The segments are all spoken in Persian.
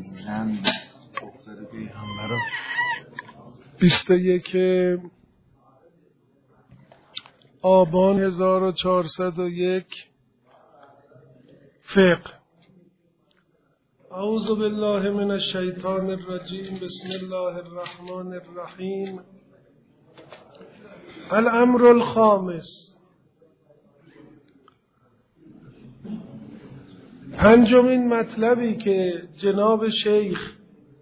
چند دختر پیغمبر 21 آبان 1401 فقه. اعوذ بالله من الشیطان الرجیم. بسم الله الرحمن الرحیم. الامر الخامس، پنجمین مطلبی که جناب شیخ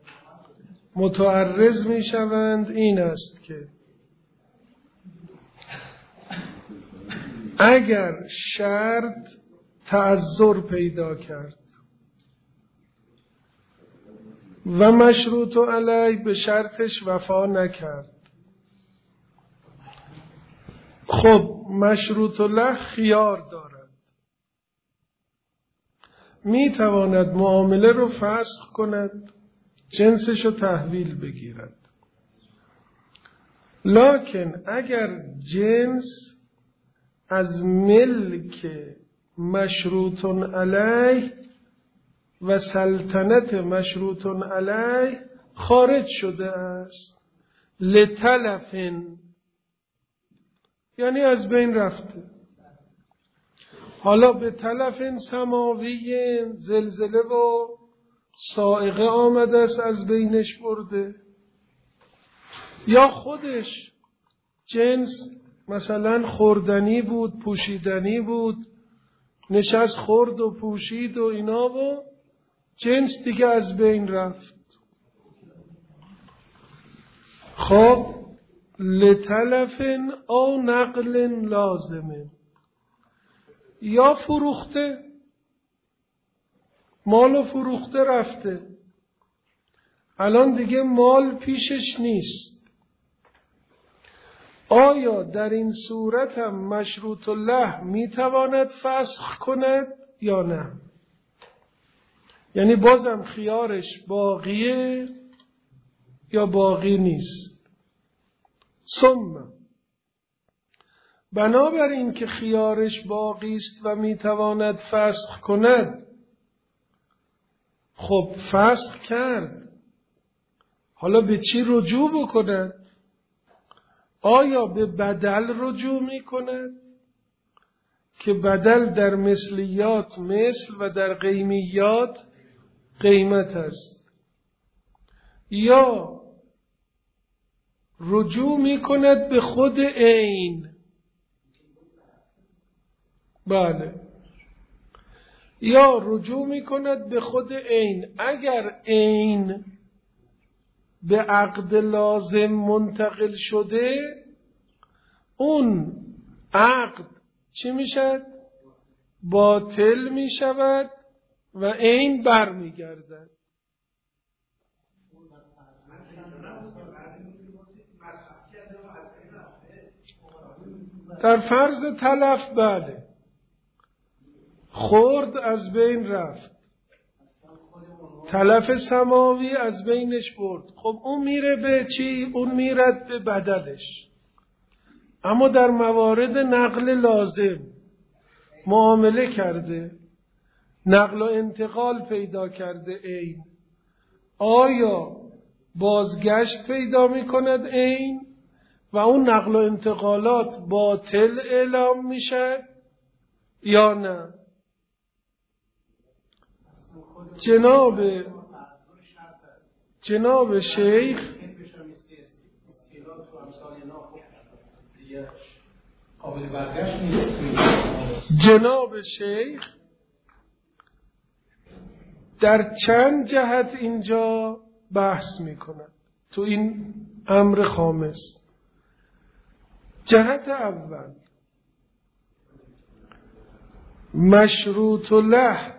متعرض می شوند این است که اگر شرط تعذر پیدا کرد و مشروط علیه به شرطش وفا نکرد، خب مشروط له خیار دارد، می تواند معامله رو فسخ کند، جنسش رو تحویل بگیرد. لکن اگر جنس از ملک مشروط علیه و سلطنت مشروط علیه خارج شده است، لتلف، یعنی از بین رفته، حالا به تلف سماوی، زلزله و صاعقه آمده است از بینش برده، یا خودش جنس مثلا خوردنی بود، پوشیدنی بود، نشست خورد و پوشید و اینا و جنس دیگه از بین رفت. خب لتلف او نقل لازمه، یا فروخته، مال فروخته رفته، الان دیگه مال پیشش نیست. آیا در این صورت هم مشروط له میتواند فسخ کند یا نه؟ یعنی بازم خیارش باقیه یا باقی نیست؟ ثم بنابراین که خیارش باقی است و میتواند فسخ کند، خب فسخ کرد، حالا به چی رجوع بکند؟ آیا به بدل رجوع میکند که بدل در مثلیات مثل و در قیمیات قیمت است، یا رجوع میکند به خود عین؟ بله، یا رجوع میکند به خود عین. اگر عین به عقد لازم منتقل شده، اون عقد چی میشد؟ باطل میشود و عین بر میگردد. در فرض تلف بله، خورد از بین رفت، تلف سماوی از بینش برد، خب اون میره به چی؟ اون میرد به بدلش. اما در موارد نقل لازم معامله کرده، نقل و انتقال پیدا کرده عین، آیا بازگشت پیدا میکند عین و اون نقل و انتقالات باطل اعلام میشد یا نه؟ جناب شیخ در چند جهت اینجا بحث میکند تو این امر خامس. جهت اول، مشروط له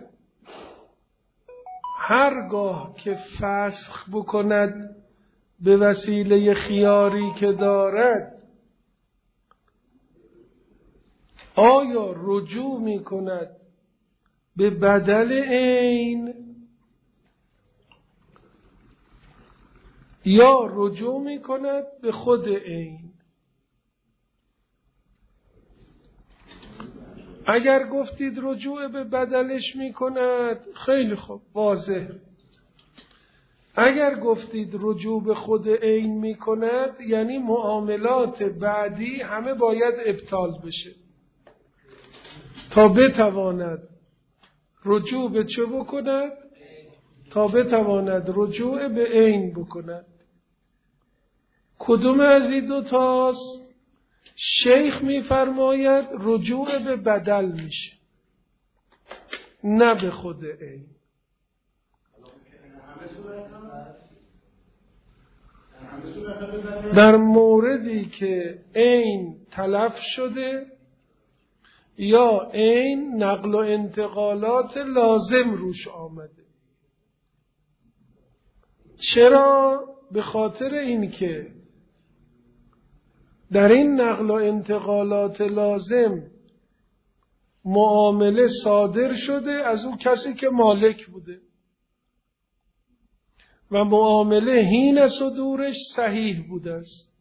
هرگاه که فسخ بکند به وسیله خیاری که دارد، آیا رجوع می کند به بدل عین یا رجوع می کند به خود عین؟ اگر گفتید رجوع به بدلش می کند، خیلی خوب، واضح. اگر گفتید رجوع به خود عین میکند یعنی معاملات بعدی همه باید ابطال بشه تا بتواند رجوع به چه بکند؟ تا بتواند رجوع به عین بکند. کدوم از این دو تاست؟ شیخ میفرماید رجوع به بدل میشه، نه به خود عین. در موردی که عین تلف شده یا عین نقل و انتقالات لازم روش آمده. چرا؟ به خاطر اینکه در این نقل و انتقالات لازم معامله صادر شده از اون کسی که مالک بوده و معامله حین صدورش صحیح بوده است.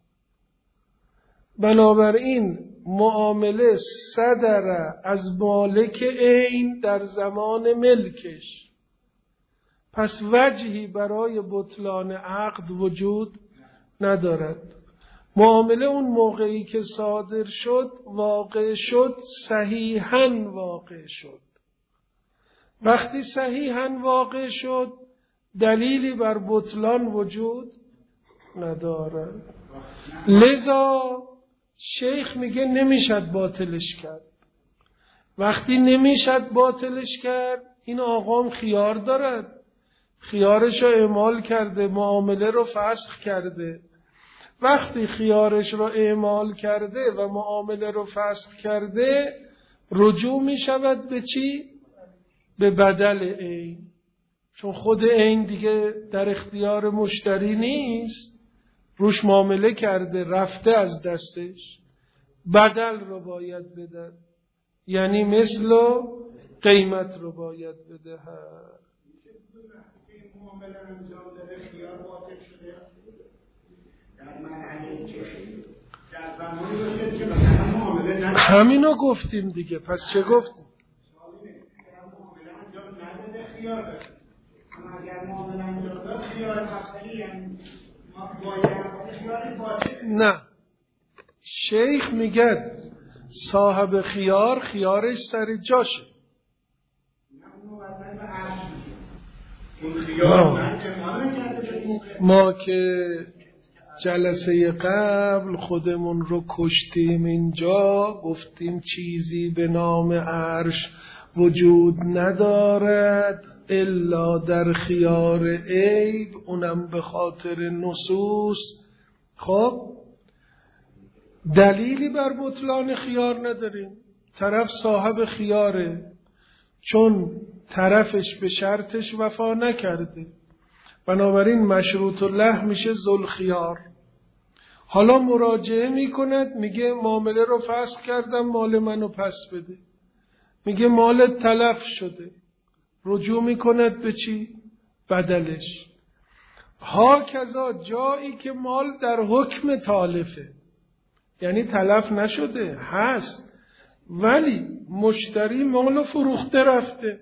بنابراین معامله صدر از مالک عین در زمان ملکش، پس وجهی برای بطلان عقد وجود ندارد. معامله اون موقعی که صادر شد واقع شد، صحیحاً واقع شد. وقتی صحیحاً واقع شد دلیلی بر بطلان وجود ندارد. لذا شیخ میگه نمیشد باطلش کرد. وقتی نمیشد باطلش کرد این آقام خیار دارد، خیارش رو اعمال کرده، معامله رو فسخ کرده. وقتی خیارش رو اعمال کرده و معامله رو فسخ کرده رجوع می شود به چی؟ به بدل عین. چون خود عین دیگه در اختیار مشتری نیست، روش معامله کرده رفته از دستش، بدل رو باید بده، یعنی مثل قیمت رو باید بده. معامله انجام داده خیار باطل شده در مرحله چشم در زمانی باشه که مثلا معامله نداره. همینو گفتیم دیگه. پس چه گفتیم؟ معامله انجام نداده خیار داره، اما اگر معامله انجام داد خیار مصدری، یعنی ما باید خیار باطل. نه، شیخ میگه صاحب خیار خیارش سر جاشه. ما که جلسه قبل خودمون رو کشتیم اینجا، گفتیم چیزی به نام عرش وجود ندارد الا در خیار عیب، اونم به خاطر نصوص. خب دلیلی بر بطلان خیار نداریم، طرف صاحب خیاره چون طرفش به شرطش وفا نکرده، بنابراین مشروط له میشه ذوالخیار. حالا مراجعه میکند میگه معامله رو فسخ کردم، مال منو پس بده. میگه مالت تلف شده، رجوع میکند به چی؟ بدلش. هاکذا جایی که مال در حکم تالفه، یعنی تلف نشده هست ولی مشتری مالو فروخته رفته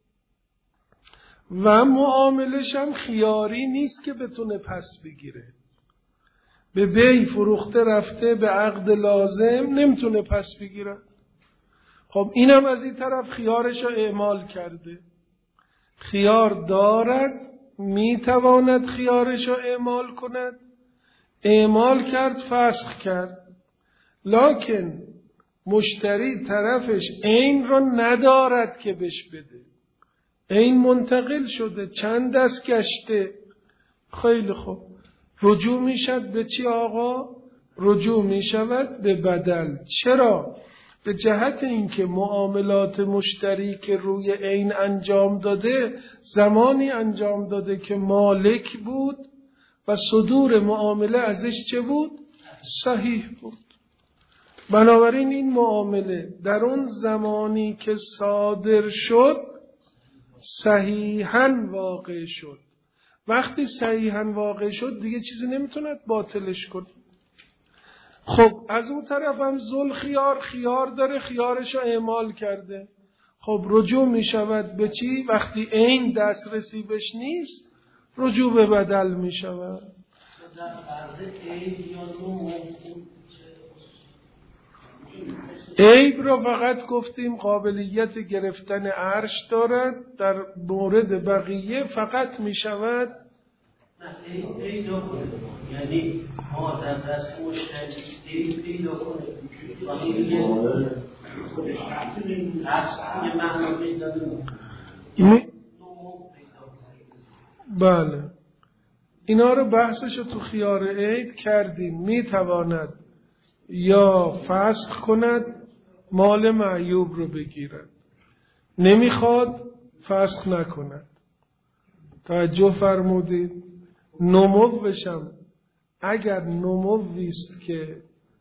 و معاملش هم خیاری نیست که بتونه پس بگیره، به بی فروخته رفته، به عقد لازم نمیتونه پس بگیره. خب اینم از این طرف خیارش رو اعمال کرده، خیار دارد، میتواند خیارش رو اعمال کند، اعمال کرد، فسخ کرد، لکن مشتری طرفش عین رو ندارد که بهش بده، عین منتقل شده، چند دست گشته. خیلی خوب، رجوع می شود به چی آقا؟ رجوع می شود به بدل. چرا؟ به جهت اینکه معاملات مشتری که روی عین انجام داده زمانی انجام داده که مالک بود و صدور معامله ازش چه بود؟ صحیح بود. بنابراین این معامله در اون زمانی که صادر شد صحیحاً واقع شد. وقتی صحیحاً واقع شد دیگه چیزی نمیتوند باطلش کنه. خب از اون طرف هم ذوالخیار خیار داره، خیارشو اعمال کرده. خب رجوع می شود به چی؟ وقتی عین دسترسی بهش نیست رجوع به بدل می شود. عیب را فقط گفتیم قابلیت گرفتن عرش دارد، در مورد بقیه فقط می شود پیدا کنه، یعنی ما در دست مشتری پیدا کنه یه معنا پیدا بله، اینا رو بحثش رو تو خیار عیب کردیم. می تواند یا فسخ کند مال معیوب رو بگیرد، نمیخواد فسخ نکند. توجه فرمودید؟ نموشم اگر نمویست که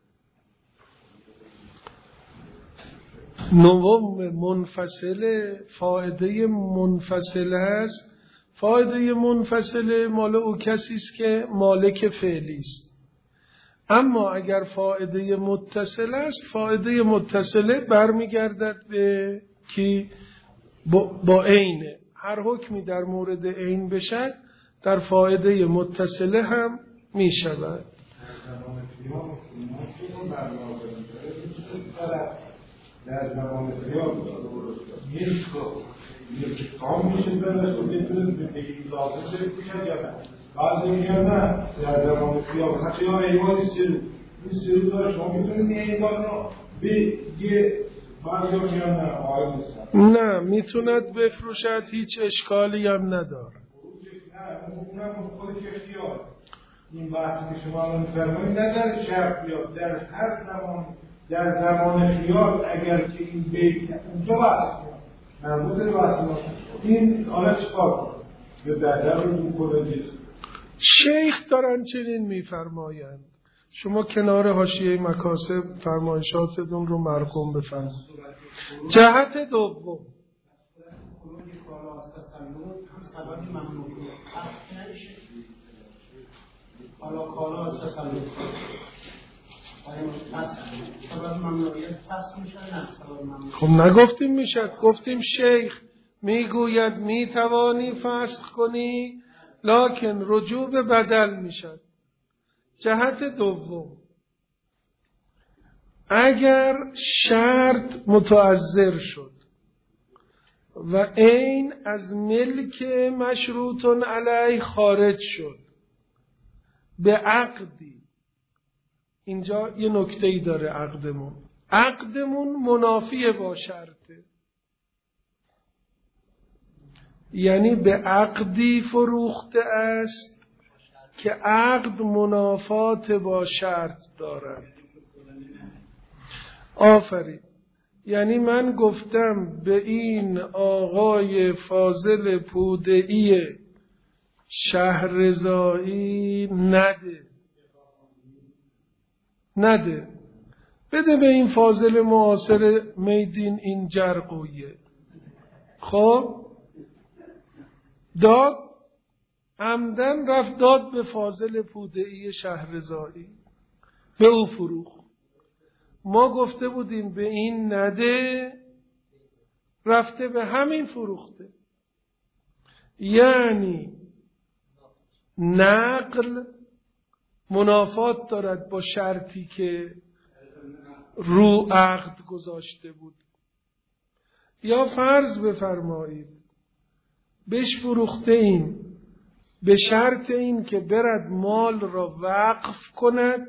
نمو منفصله، فایده منفصله است. فایده منفصله مال او کسی است که مالک فعلی است. اما اگر فایده متصله است، فایده متصله برمیگردد به کی؟ با عینه. هر حکمی در مورد عین بشد در فایده متصله هم می شود. در زمان خیال یک کام میشه برست و بتونید به تکیل لازم شده کشد یا نه. بعضی میگن نه در زمان خیال مثلا خیال ایوانی سرو این سرو داره شما میتونید این ایوان رو به یه بعضی میگن نه آقای نیستن نه میتوند بفروشد، هیچ اشکالی هم نداره. نه اونم خودش اختیار. این بحثی که شما الان می‌فرمایید نه در شرط بیاد، در هر زمان در زمان خیال اگر که این بیت اونجا بحث کنم مربوط به بحث ما این حالا چیکار کنم یا در رو دون کنه. شیخ دارن چنین میفرمایند. شما کنار حاشیه مکاسب فرمایشاتتون رو مرقوم بفرمایید. جهت دوم حالا کالا از تسلط خب نگفتیم میشد، گفتیم شیخ میگوید میتوانی فسخ کنی لکن رجوع به بدل میشد. جهت دوم اگر شرط متعذر شد و عین از ملک مشروط علیه خارج شد به عقدی، اینجا یه نکته‌ای داره عقدمون منافی با شرطه، یعنی به عقدی فروخته است که عقد منافات با شرط دارد. آفرین. یعنی من گفتم به این آقای فاضل پوده‌ای شهرزایی نده، بده به این فاضل معاصر میدین این جرقویه. خب داد، عمدن رفت داد به فاضل پوده‌ای شهرزایی، به او فروخت. ما گفته بودیم به این نده، رفته به همین فروخته. یعنی نقل منافات دارد با شرطی که رو عقد گذاشته بود. یا فرض بفرمایید بهش فروخته ایم به شرط این که برد مال را وقف کند.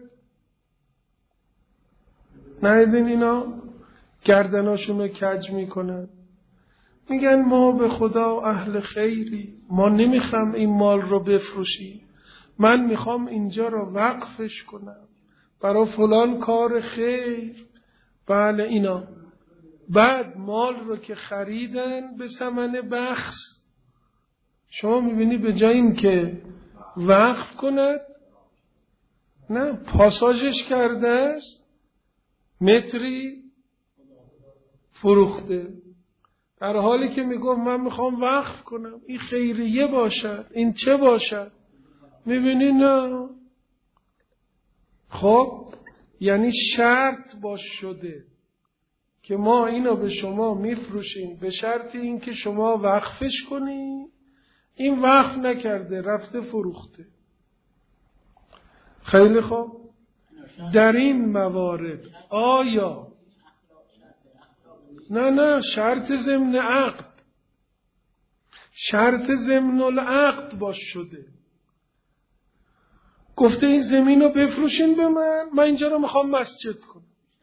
نهیدین اینا گردناشون رو کج میکنن، میگن ما به خدا اهل خیری، ما نمیخوام این مال رو بفروشی، من میخوام اینجا رو وقفش کنم برای فلان کار خیر. بله اینا بعد مال رو که خریدن به ثمن بخس، شما میبینی به جای این که وقف کند نه پاساژش کرده است، متری فروخته، در حالی که میگفت من میخوام وقف کنم، این خیریه باشد، این چه باشد. میبینی نه. خب یعنی شرط باش شده که ما اینو به شما میفروشیم به شرط این که شما وقفش کنی. این وقف نکرده، رفته فروخته. خیلی خوب. در این موارد آیا نه شرط ضمن عقد، شرط ضمن العقد باش شده، گفته این زمین رو بفروشین به من اینجا رو میخوام مسجد کنم.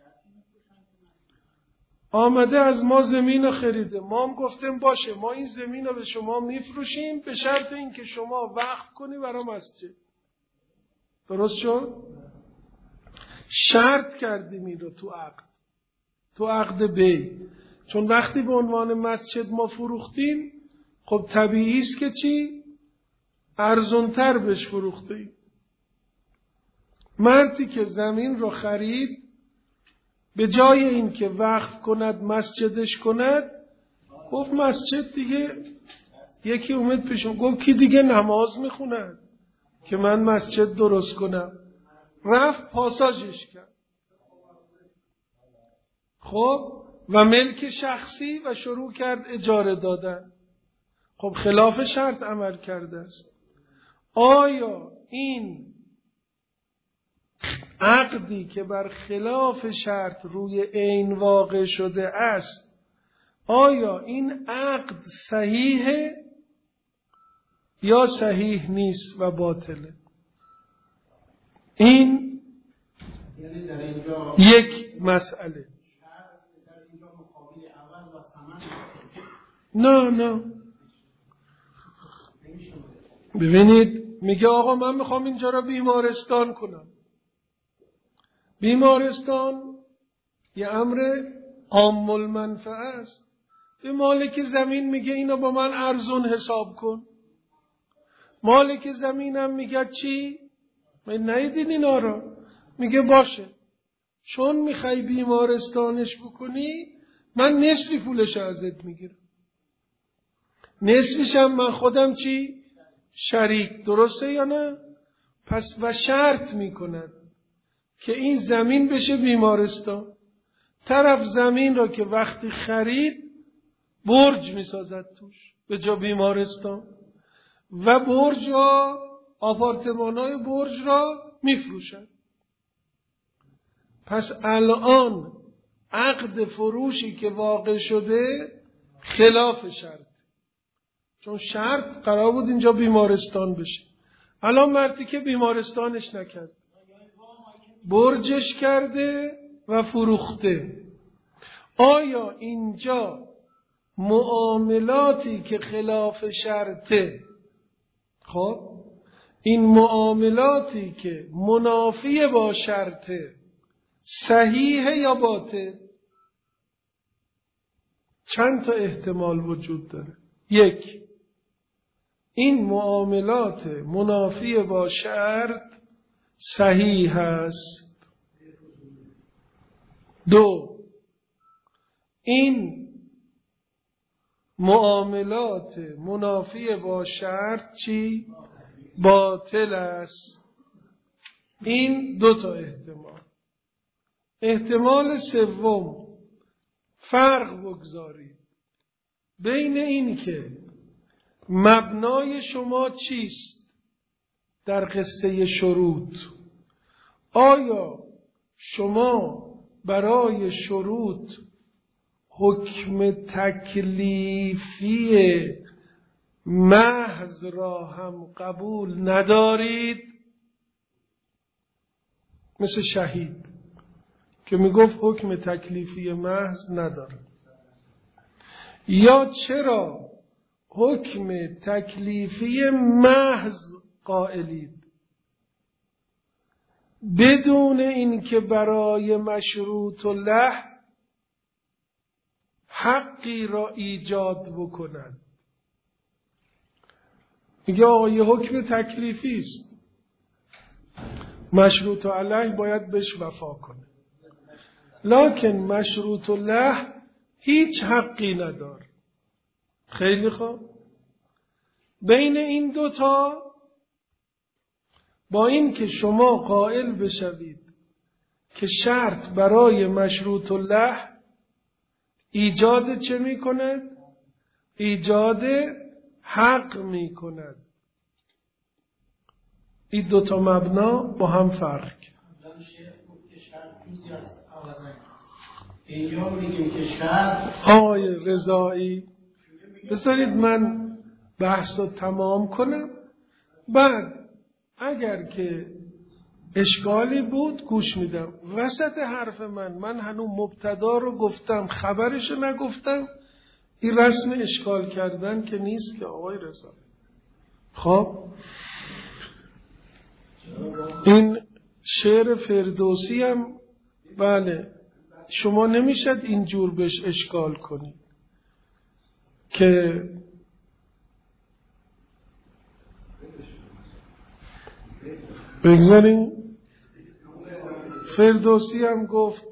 آمده از ما زمین رو خریده، ما هم گفتیم باشه ما این زمین رو به شما میفروشیم به شرط این که شما وقف کنی برای مسجد. درست شد؟ شرط کردیم این رو تو عقد بی. چون وقتی به عنوان مسجد ما فروختیم، خب طبیعی است که چی؟ ارزان‌تر بهش فروختیم. مردی که زمین رو خرید به جای این که وقف کند مسجدش کند، گفت مسجد دیگه یکی اومد پیشم گفت کی دیگه نماز میخوند که من مسجد درست کنم، رفت پاساژش کرد. خب و ملک شخصی و شروع کرد اجاره دادن. خب خلاف شرط عمل کرده است. آیا این عقدی که بر خلاف شرط روی عین واقع شده است، آیا این عقد صحیحه یا صحیح نیست و باطله؟ این یک مسئله. نه ببینید، میگه آقا من میخوام اینجا را بیمارستان کنم. بیمارستان یه امر عام المنفعه است. به مالک زمین میگه اینو با من ارزون حساب کن. مالک زمینم میگه چی؟ من ندیدین اینا رو؟ میگه باشه، چون میخوای بیمارستانش بکنی من نصفی پولش ازت میگیرم، نصفیشم من خودم چی؟ شریک. درسته یا نه؟ پس و شرط میکند که این زمین بشه بیمارستان. طرف زمین را که وقتی خرید برج میسازد توش به جا بیمارستان و برج را، آپارتمان‌های برج را میفروشد. پس الان عقد فروشی که واقع شده خلاف شرط، چون شرط قرار بود اینجا بیمارستان بشه. الان مردی که بیمارستانش نکرد، برجش کرده و فروخته. آیا اینجا معاملاتی که خلاف شرطه، خب این معاملاتی که منافی با شرطه، صحیحه یا باطل؟ چند تا احتمال وجود داره. یک، این معاملات منافی با شرط صحیح است. دو، این معاملات منافی با شرط چی؟ باطل است. این دو تا احتمال. احتمال سوم، فرق بگذارید بین این که مبنای شما چیست در قصه شروط. آیا شما برای شروط حکم تکلیفی محض را هم قبول ندارید؟ مثل شهید که میگفت حکم تکلیفی محض نداره. یا چرا حکم تکلیفی محض قائلید بدون اینکه برای مشروط له حقی را ایجاد بکنند؟ میگه آقا یه حکم تکلیفی است، مشروط علیه باید بهش وفا کنه، لکن مشروط له هیچ حقی نداره. خیلی خوب. بین این دوتا، با این که شما قائل بشوید که شرط برای مشروط له ایجاد چه میکنه؟ ایجاد حق می کند. این دوتا مبنا با هم فرق کرد. اینجا میگیم که شرط آقای رضایی بذارید من بحث رو تمام کنم، بعد اگر که اشکالی بود گوش میدم. وسط حرف من هنوز مبتدا رو گفتم، خبرش رو نگفتم. این رسم اشکال کردن که نیست که آقای رضایی. خب این شعر فردوسی هم بله شما نمیشد اینجور بهش اشکال کنید که بگذاریم. فردوسی هم گفت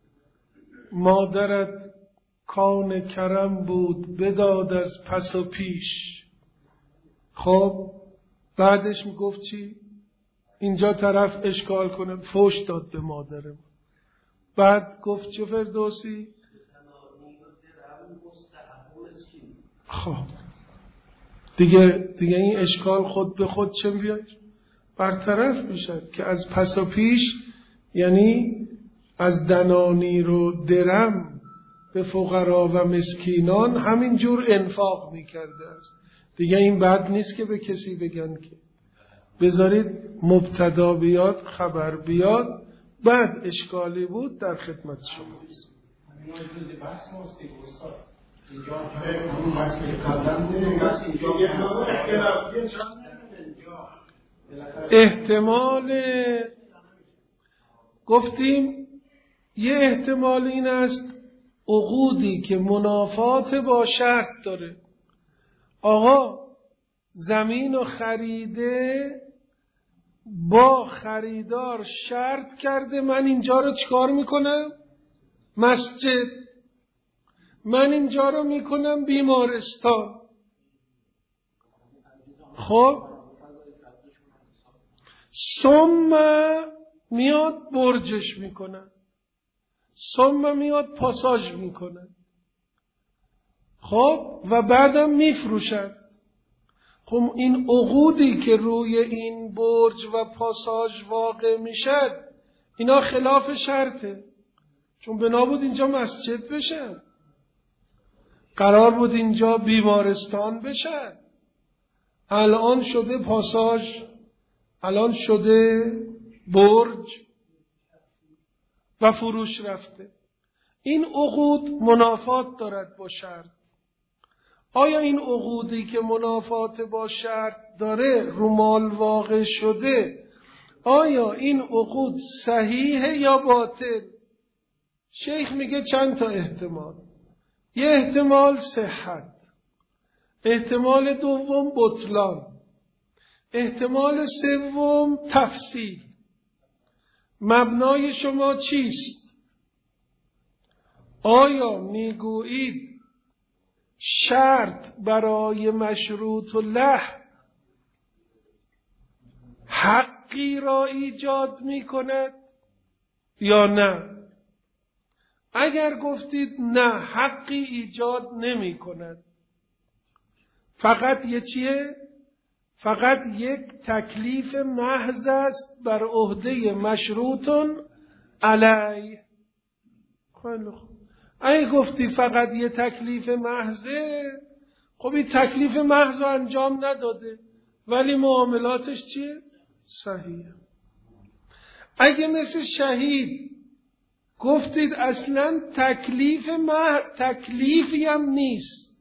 مادرت کان کرم بود بداد از پس و پیش. خب بعدش میگفت چی؟ اینجا طرف اشکال کنه فوش داد به مادرم. بعد گفت چه فردوسی؟ خب دیگه این اشکال خود به خود چه بیاد؟ برطرف میشه که از پس و پیش یعنی از دنانیر و درم به فقرا و مسکینان همینجور انفاق میکرده است. دیگه این بد نیست که به کسی بگن که بذارید مبتدا بیاد خبر بیاد. بعد اشکالی بود در خدمت شماست. احتمال گفتیم یه احتمال این است عقودی که منافات با شرط داره. آقا زمین و خریده با خریدار شرط کرده من اینجا رو چیکار میکنم؟ مسجد. من اینجا رو میکنم بیمارستان. خب ثم میاد برجش میکنن، ثم میاد پاساژ میکنن. خب و بعدم میفروشن. خب این عقودی که روی این برج و پاساژ واقع میشد اینا خلاف شرطه، چون بنا بود اینجا مسجد بشه، قرار بود اینجا بیمارستان بشه، الان شده پاساژ، الان شده برج و فروش رفته. این عقود منافات دارد با شرط. آیا این عقودی که منافات با شرط داره رو مال واقع شده، آیا این عقود صحیحه یا باطل؟ شیخ میگه چند تا احتمال. یه احتمال صحت، احتمال دوم بطلان، احتمال سوم تفسیر. مبنای شما چیست؟ آیا میگویید شرط برای مشروط له حقی را ایجاد می کند یا نه؟ اگر گفتید نه حقی ایجاد نمی کند، فقط یه چیه؟ فقط یک تکلیف محض است بر عهده مشروطن علیه. خیلی خوب. اگه گفتی فقط یه تکلیف محضه، خب این تکلیف محض رو انجام نداده ولی معاملاتش چیه؟ صحیحه. اگه مثل شهید گفتید اصلا تکلیفی هم نیست،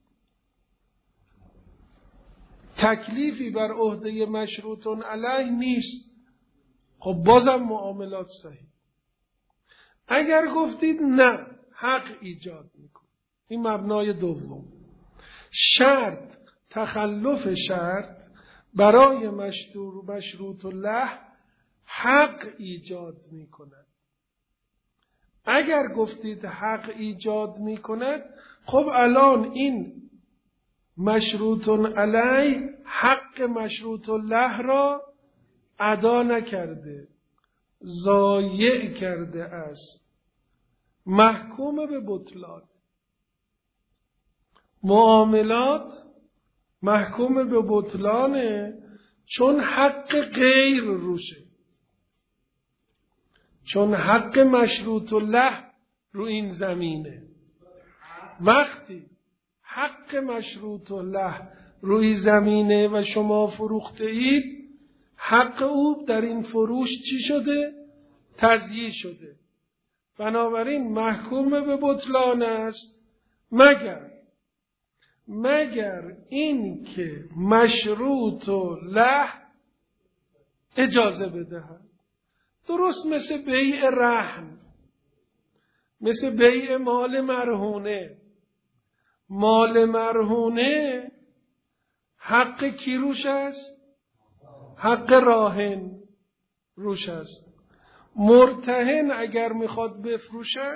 تکلیفی بر عهده مشروطن علیه نیست، خب بازم معاملات صحیح. اگر گفتید نه حق ایجاد میکنه، این مبنای دوم. شرط، تخلف شرط برای مشروط له حق ایجاد میکند. اگر گفتید حق ایجاد میکند، خب الان این مشروط علیه حق مشروط له را ادا نکرده، ضایع کرده است، محکوم به بطلان. معاملات محکوم به بطلانه چون حق غیر روشه، چون حق مشروط الله رو این زمینه. وقتی حق مشروط الله روی زمینه و شما فروخته اید، حق او در این فروش چی شده؟ تضییع شده. بنابراین محکوم به بطلان است مگر این که مشروط له اجازه بدهد. درست مثل بیع رهن، مثل بیع مال مرهونه. مال مرهونه حق کی روش است؟ حق راهن روش است. مرتهن اگر میخواد بفروشد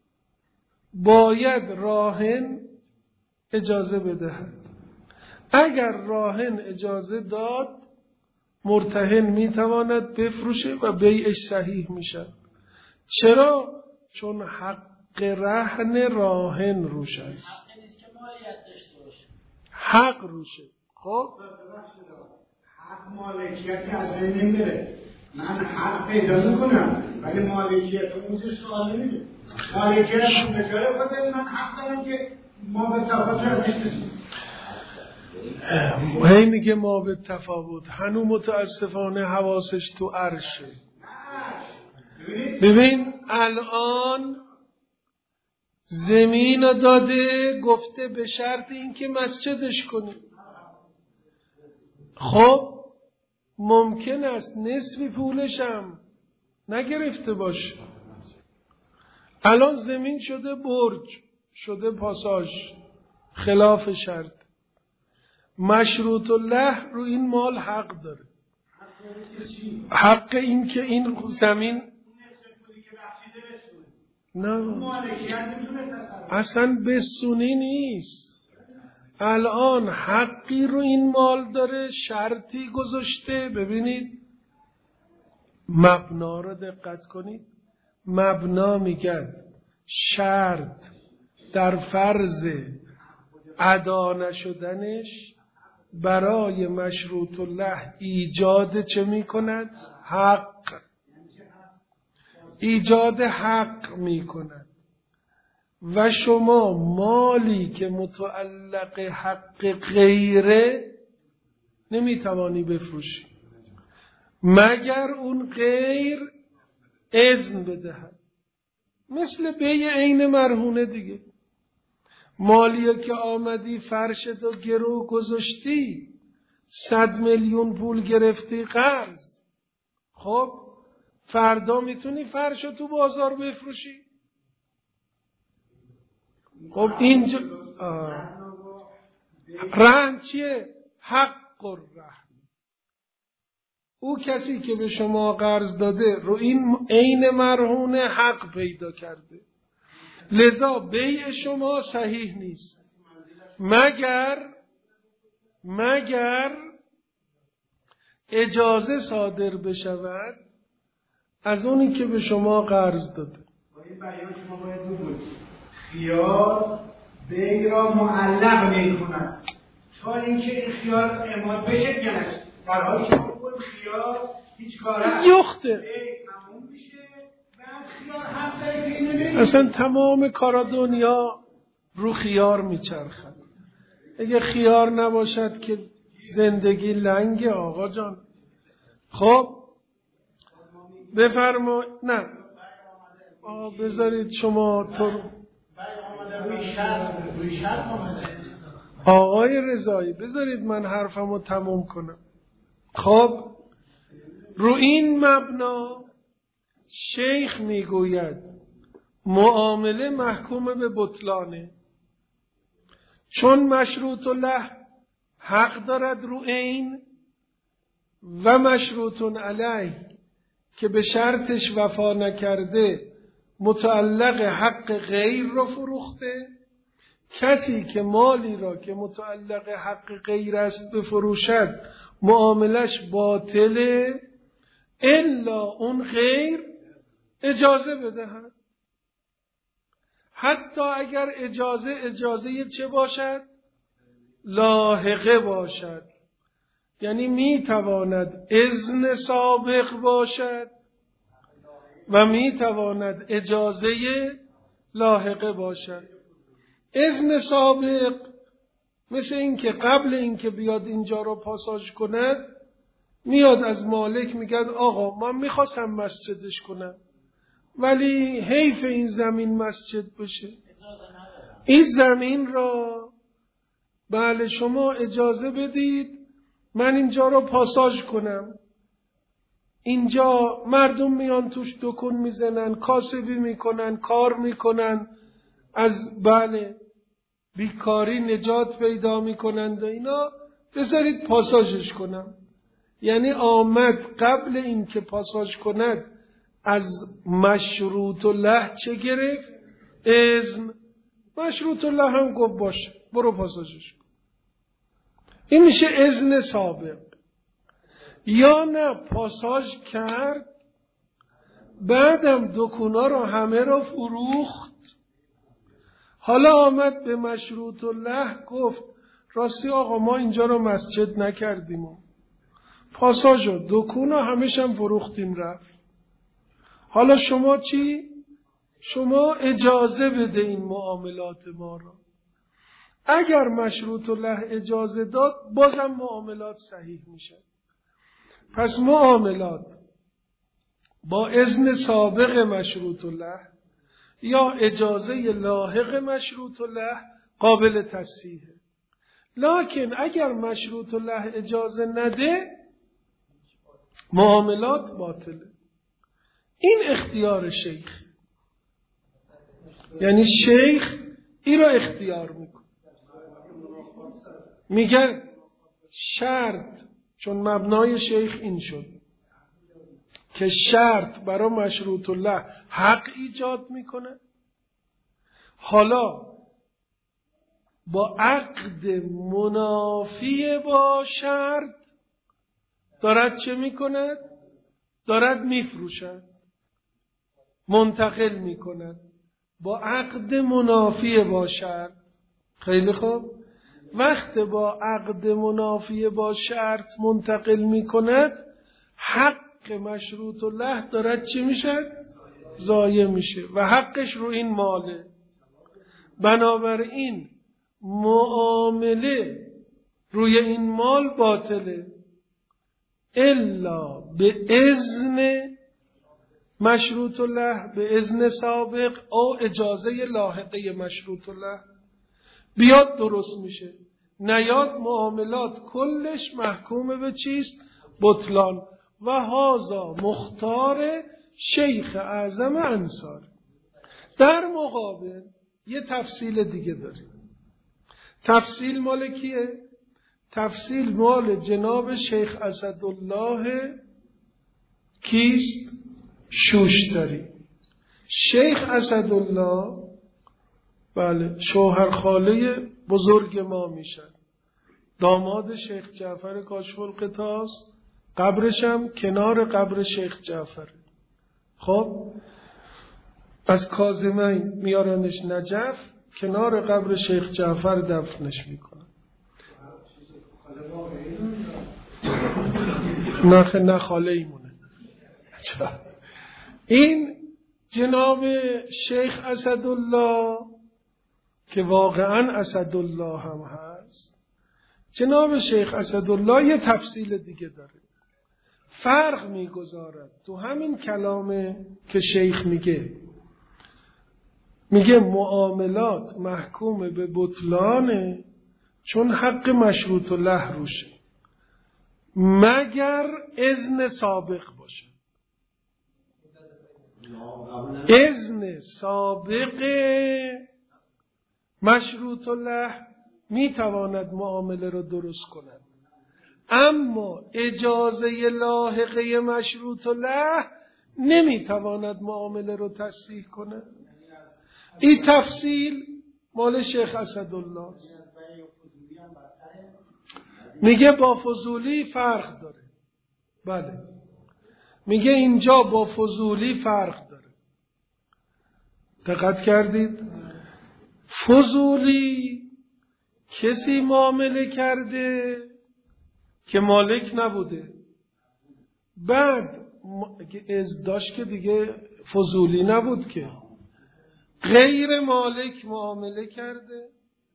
باید راهن اجازه بدهد. اگر راهن اجازه داد مرتهن میتواند بفروشه و بیعش صحیح میشد. چرا؟ چون حق رهن راهن روش است، حق روشه. خب حق مالکیتی از بین نمیره. من حق پیدا میکنم ولی مالکیت اون چه سوال نمیده. مالکیت اون به جای خودم، من حق دارم که ما به تفاوت ازش بسیم. هی میگه ما به تفاوت، هنو متاسفانه حواسش تو عرشه. ببین الان زمین داده، گفته به شرط اینکه مسجدش کنی. خب ممکن است نصفی پولشم نگرفته باشه. الان زمین شده برج، شده پاساژ، خلاف شرط. مشروط الله رو این مال حق داره. حق این که این زمین نه اصلا بسونی نیست. الان حقی رو این مال داره، شرطی گذاشته. ببینید مبنا رو دقت کنید. مبنا میگن شرط در فرض ادا نشدنش برای مشروط الله ایجاد چه میکند؟ حق. ایجاد حق میکند. و شما مالی که متعلق حق غیره نمیتوانی بفروشی مگر اون غیر اذن بدهد. مثل بیع عین مرهونه دیگه. مالی که آمدی فرشت و گرو گذاشتی، 100 میلیون پول گرفتی قرض، خب فردا میتونی فرشو تو بازار بفروشی؟ خب اینجا رهن چیه؟ حق الرهن. او کسی که به شما قرض داده رو این عین مرهونه حق پیدا کرده، لذا بیع شما صحیح نیست مگر اجازه صادر بشود از اونی که به شما قرض داده. این بیان شما باید بود خیار بیع را معلق میکند تا اینکه این خیار اعمال بشه گلش، در حالی که اون خیار هیچ کاره یخته تموم میشه بعد خیار حق داره که اینو بگیره. اصلا تمام کارا دنیا رو خیار میچرخد. اگه خیار نباشد که زندگی لنگه آقا جان. خب بفرما. نه بذارید شما تو آقای رضایی بذارید من حرفمو تموم کنم. خب رو این مبنا شیخ میگوید معامله محکوم به بطلانه، چون مشروط له حق دارد رو عین و مشروط علیه که به شرطش وفا نکرده متعلق حق غیر رو فروخته. کسی که مالی را که متعلق حق غیر است بفروشد معاملش باطله الا اون غیر اجازه بدهد. حتی اگر اجازه چه باشد؟ لاحقه باشد، یعنی میتواند اذن سابق باشد و میتواند اجازه لاحقه باشد. اذن سابق مثل این که قبل این که بیاد اینجا رو پاساژ کند میاد از مالک میگه آقا من میخواستم مسجدش کنم ولی حیف این زمین مسجد بشه، این زمین را بله شما اجازه بدید من اینجا رو پاساژ کنم. اینجا مردم میان توش دکون میزنن، کاسبی میکنن، کار میکنن، از بله بیکاری نجات پیدا میکنند و اینا، بذارید پاساژش کنم. یعنی آمد قبل این که پاساژ کند از مشروط الله چه گرفت؟ اذن. مشروط الله هم گفت باشه برو پاساژش کن. این میشه اذن سابق. یا نه پاساژ کرد بعدم دکونا رو همه رو فروخت، حالا آمد به مشروط الله گفت راستی آقا ما اینجا رو مسجد نکردیم و پاساژ و دکونا همش هم فروختیم رفت، حالا شما چی؟ شما اجازه بده این معاملات ما رو. اگر مشروط الله اجازه داد بازم معاملات صحیح میشه. پس معاملات با اذن سابق مشروط الله یا اجازه لاحق مشروط الله قابل تصحیحه. لکن اگر مشروط الله اجازه نده معاملات باطله. این اختیار شیخ، یعنی شیخ این رو اختیار میکنه، میگه شرط، چون مبنای شیخ این شد که شرط برای مشروط الله حق ایجاد میکنه، حالا با عقد منافی با شرط دارد چه میکند؟ دارد میفروشد، منتقل میکند با عقد منافی با شرط. خیلی خوب، وقت با عقد منافی با شرط منتقل میکند حق مشروط الله دارد چی میشه؟ ضایع میشه و حقش رو این ماله. بنابراین معامله روی این مال باطله الا به اذن مشروط الله، به اذن سابق او اجازه لاحقه مشروط الله بیاد درست میشه. نیاد معاملات کلش محکوم به چیست؟ بطلان. و هذا مختار شیخ اعظم انصاری. در مقابل یه تفصیل دیگه داریم. تفصیل مال کیه؟ تفصیل مال جناب شیخ اسدالله کیست؟ شوشتری. شیخ اسدالله بله شوهر خاله بزرگ ما میشن، داماد شیخ جعفر کاشف الغطا است، قبرش هم کنار قبر شیخ جعفر. خب از کاظمین میارنش نجف، کنار قبر شیخ جعفر دفنش میکنن. نه خاله ایمونه. این جناب شیخ اسدالله که واقعا اسدالله هم هست، جناب شیخ اسدالله یه تفصیل دیگه داره، فرق میگذارد تو همین کلامه که شیخ میگه معاملات محکوم به بطلانه چون حق مشروط الله روشه مگر اذن سابق باشه. اذن سابق مشروط الله میتواند معامله رو درست کند، اما اجازه لاحقه مشروط الله نمیتواند معامله رو تصحیح کند. این تفصیل مال شیخ اسدالله است. میگه با فضولی فرق داره. بله میگه اینجا با فضولی فرق داره. دقت کردید؟ فضولی کسی معامله کرده که مالک نبوده، بعد ازداشت که دیگه فضولی نبود که غیر مالک معامله کرده،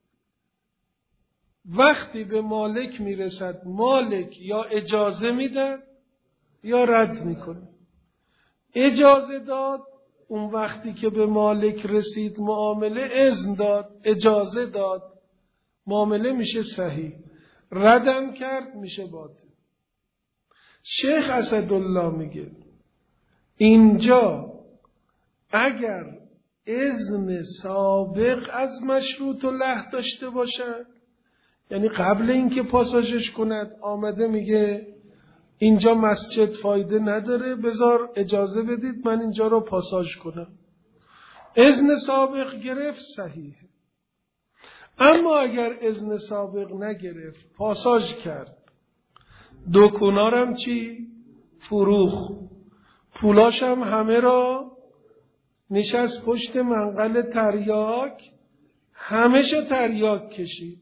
وقتی به مالک میرسد مالک یا اجازه میده یا رد میکنه. اجازه داد اون وقتی که به مالک رسید معامله اذن داد، اجازه داد، معامله میشه صحیح. ردم کرد میشه باطل. شیخ اسدالله میگه اینجا اگر اذن سابق از مشروط له داشته باشد، یعنی قبل اینکه پاساژش کند آمده میگه اینجا مسجد فایده نداره، بذار اجازه بدید من اینجا رو پاساژ کنم، اذن سابق گرفت صحیحه. اما اگر اذن سابق نگرفت پاساژ کرد، دکونارم چی؟ فروخ، پولاشم همه را نشست پشت منقل تریاک، همه‌شو تریاک کشید.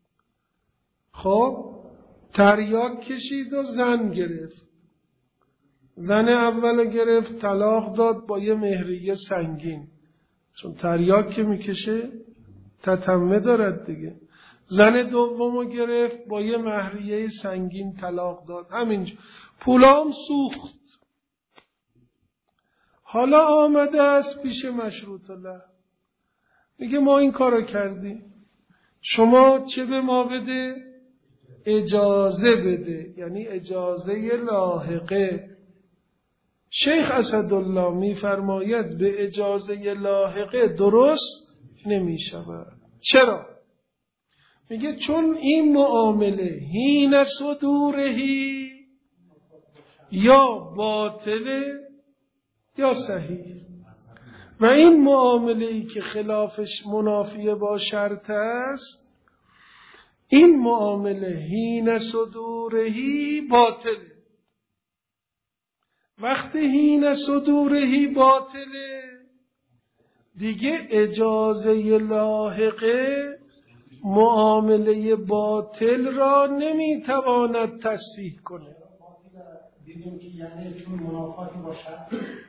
خب تریاک کشید و زن گرفت. زن اول گرفت طلاق داد با یه مهریه سنگین، چون تریاک که میکشه تتمه دارد دیگه. زن دومو گرفت با یه مهریه سنگین طلاق داد. همینجا پولام سوخت. حالا آمده است پیش مشروط الله، میگه ما این کارو کردیم، شما چه به ما بده؟ اجازه بده، یعنی اجازه لاحقه. شیخ اسدالله میفرماید به اجازه لاحقه درست نمی شود. چرا؟ میگه چون این معامله حین صدورهی یا باطله یا صحیح، و این معامله‌ای که خلافش منافیه با شرط است، این معامله حین صدورهی باطله. وقتی حین صدورهی باطله دیگه اجازه لاحقه معامله باطل را نمیتواند تصحیح کنه. دیدیم که یعنی چون منافاتی باشد.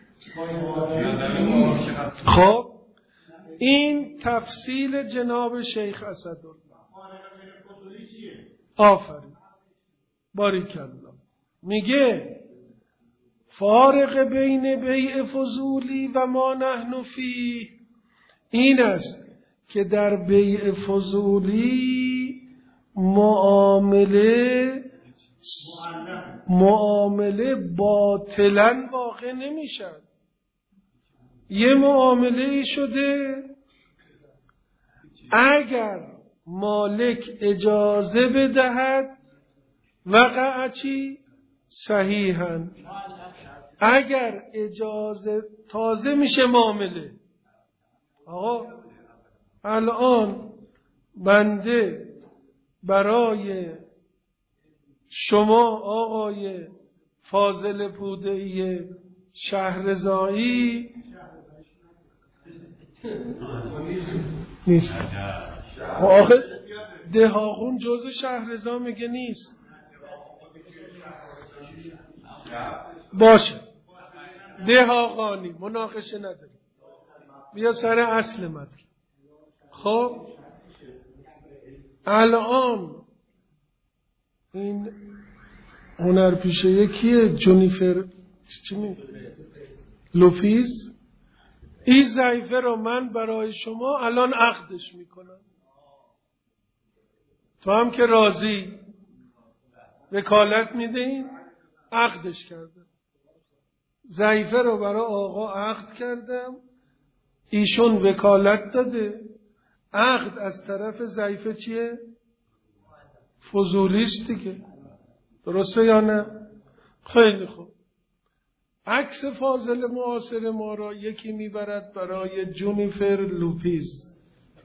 خب این تفصیل جناب شیخ اسدالله. آفرین، باریکالله. میگه فارق بین بیع فضولی و ما نحن فیه این است که در بیع فضولی معامله باطلا واقع نمیشد. یه معامله شده اگر مالک اجازه بدهد وقع چی؟ صحیحاً. اگر اجازه تازه میشه معامله. آقا الان بنده برای شما آقای فاضل پوده‌ای شهرزایی نیست. آخه دهاخون جز شهرزا میگه نیست. باشه دهاخانی مناقشه نداریم، بیا سر اصل مطلب. خب الان این هنرپیشه یکیه جونیفر لوپیز، این ضعیفه رو من برای شما الان عقدش میکنم، تو هم که راضی وکالت میدین. عقدش کردم، ضعیفه رو برای آقا عقد کردم، ایشون وکالت داده. عقد از طرف ضعیفه چیه؟ فضولیست دیگه، درسته یا نه؟ خیلی خوب. عکس فاضل معاصر ما را یکی میبرد برای جونیفر لوپیز،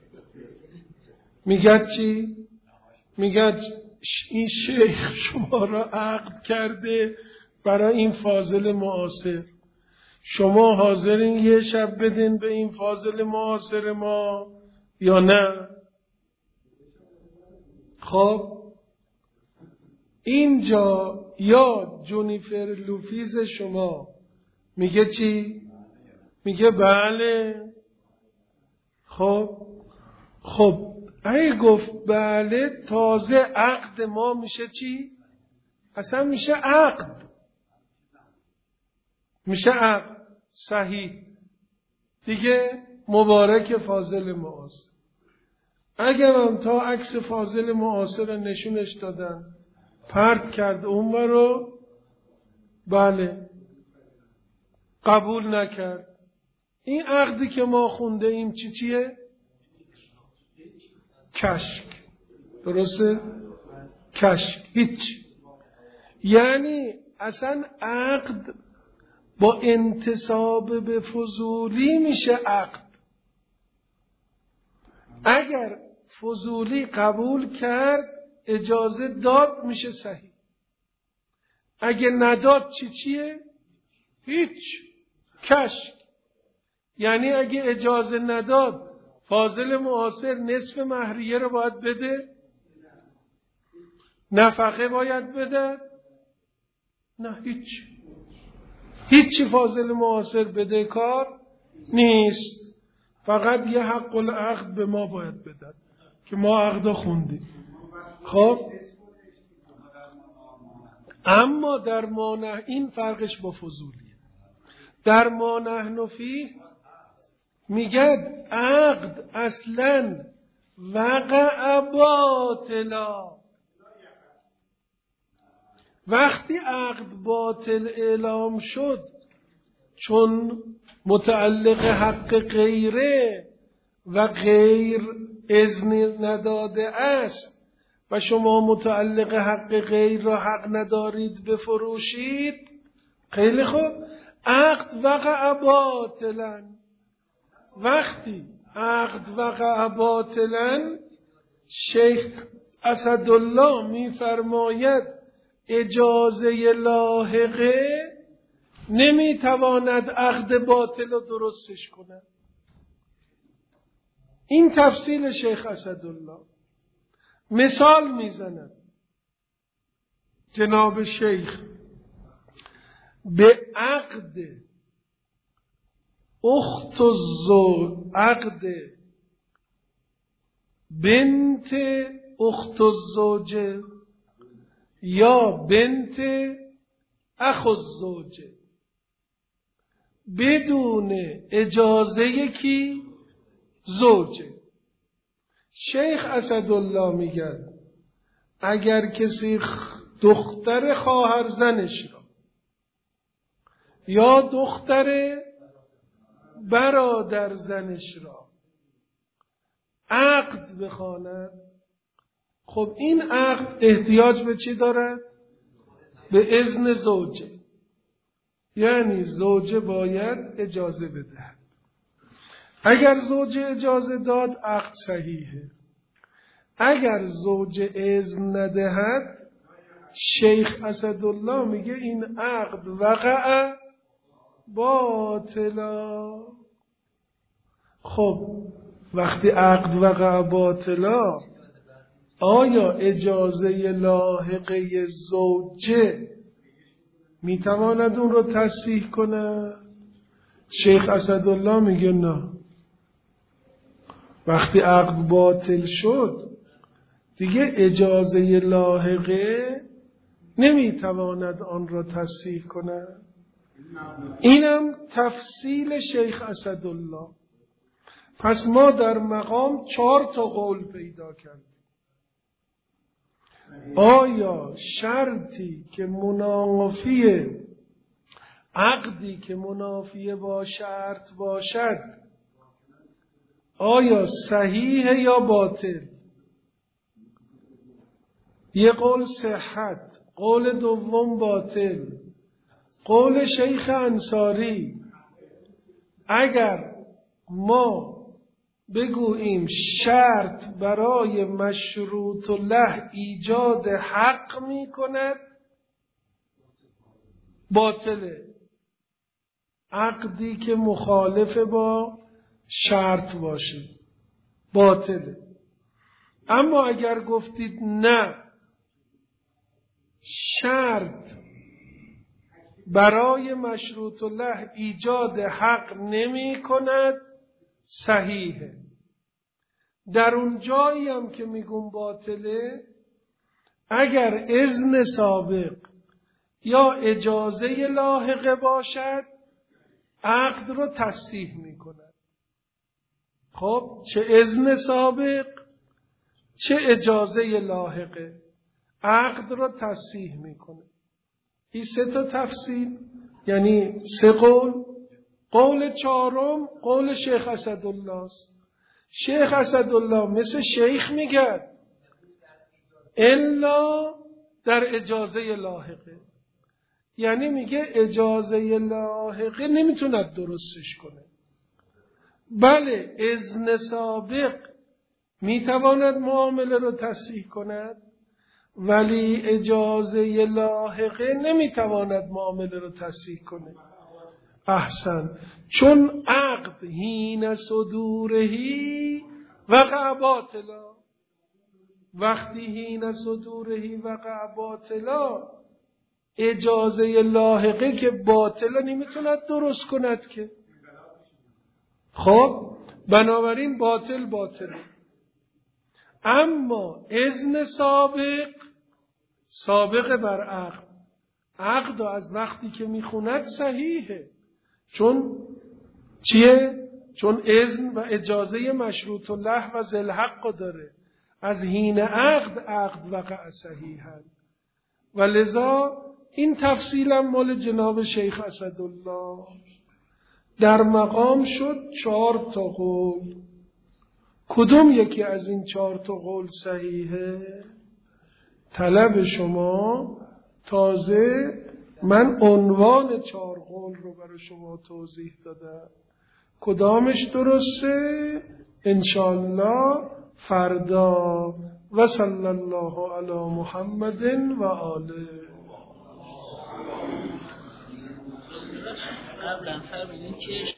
میگه چی؟ میگه این شیخ شما را عقد کرده برای این فاضل معاصر، شما حاضرین یه شب بدین به این فاضل معاصر ما یا نه؟ خب اینجا یا جونیفر لوپیز شما میگه چی؟ میگه بله. خب اگه گفت بله، تازه عقد ما میشه چی؟ اصلا میشه عقد، میشه عقد صحیح دیگه. مبارک فاضل معاصر. اگرم تا عکس فاضل معاصر نشونش دادن پرت کرد اون رو، بله قبول نکرد. این عقدی که ما خونده ایم چیه؟ کشک. درسته؟ کشک. هیچ. یعنی اصلا عقد با انتساب به فضولی میشه عقد. اگر فضولی قبول کرد اجازه داد میشه صحیح. اگه نداد چیه؟ هیچ. کشک. یعنی اگه اجازه نداد فاضل معاصر نصف مهریه رو باید بده؟ نفقه باید بده؟ نه، هیچی فاضل معاصر بده کار نیست. فقط یه حق العقد به ما باید بدن که ما عقد خوندیم. خب اما در ما نه، این فرقش با فضولیه. در ما نحن فیه میگه عقد اصلا وقع باطلا. وقتی عقد باطل اعلام شد، چون متعلق حق غیره و غیر اذن نداده است و شما متعلق حق غیر را حق ندارید بفروشید، خیلی خوب، عقد وقع باطلا. وقتی عقد وقع باطلا، شیخ اسدالله میفرماید اجازه لاحقه نمیتواند عقد باطل رو درستش کند. این تفصیل شیخ اسدالله. مثال میزند جناب شیخ به عقد اخت الزوج، عقد بنت اخت الزوجه یا بنت اخ الزوجه بدون اجازه کی؟ زوجه. شیخ اسدالله میگن اگر کسی دختر خواهر زنش را یا دختر برادر زنش را عقد بخواند، خب این عقد احتیاج به چی دارد؟ به اذن زوجه. یعنی زوجه باید اجازه بدهد. اگر زوجه اجازه داد عقد صحیحه. اگر زوجه اذن ندهد، شیخ اسدالله میگه این عقد وقع باطلا. خب وقتی عقد وقع باطلا، آیا اجازه لاحقه زوجه میتواند اون رو تصحیح کنه؟ شیخ اسدالله میگه نه. وقتی عقد باطل شد دیگه اجازه لاحقه نمیتواند آن را تصحیح کنه. اینم تفصیل شیخ اسدالله. پس ما در مقام 4 قول پیدا کردیم. آیا شرطی که منافی، عقدی که منافی با شرط باشد، آیا صحیح یا باطل؟ یه قول صحت، قول دوم باطل. قول شیخ انصاری اگر ما بگوییم شرط برای مشروط له ایجاد حق می کند، باطله. عقدی که مخالف با شرط باشه باطله. اما اگر گفتید نه، شرط برای مشروط الله ایجاد حق نمی کند، صحیحه. در اون جایی هم که میگم باطله، اگر اذن سابق یا اجازه لاحقه باشد عقد رو تصحیح میکند. خب چه اذن سابق چه اجازه لاحقه عقد رو تصحیح میکنه. این 3 تفصیل، یعنی 3 قول. قول چهارم قول شیخ اسدالله است. شیخ اسدالله مثل شیخ میگه الا در اجازه لاحقه، یعنی میگه اجازه لاحقه نمیتوند درستش کنه. بله اذن سابق میتواند معامله رو تصحیح کند، ولی اجازه لاحقه نمیتواند معامله رو تصحیح کنه. احسن. چون عقد حین صدورهی وقع باطلا، وقتی حین صدورهی وقع باطلا، اجازه لاحقه که باطلا نمیتوند درست کند که. خب بنابراین باطل. اما اذن سابق بر عقد، عقد از وقتی که میخوند صحیحه. چون چیه؟ چون اذن و اجازه مشروط الله و ذل حق داره. از حین عقد وقع صحیحا. و لذا این تفصیل هم مال جناب شیخ اسدالله. در مقام شد 4 قول. کدوم یکی از این 4 قول صحیحه؟ طلب شما. تازه من عنوان 4 قول رو برای شما توضیح دادم. کدامش درسته؟ انشاءالله فردا. و صلی الله علی محمد و آله. قبلا فرمودین که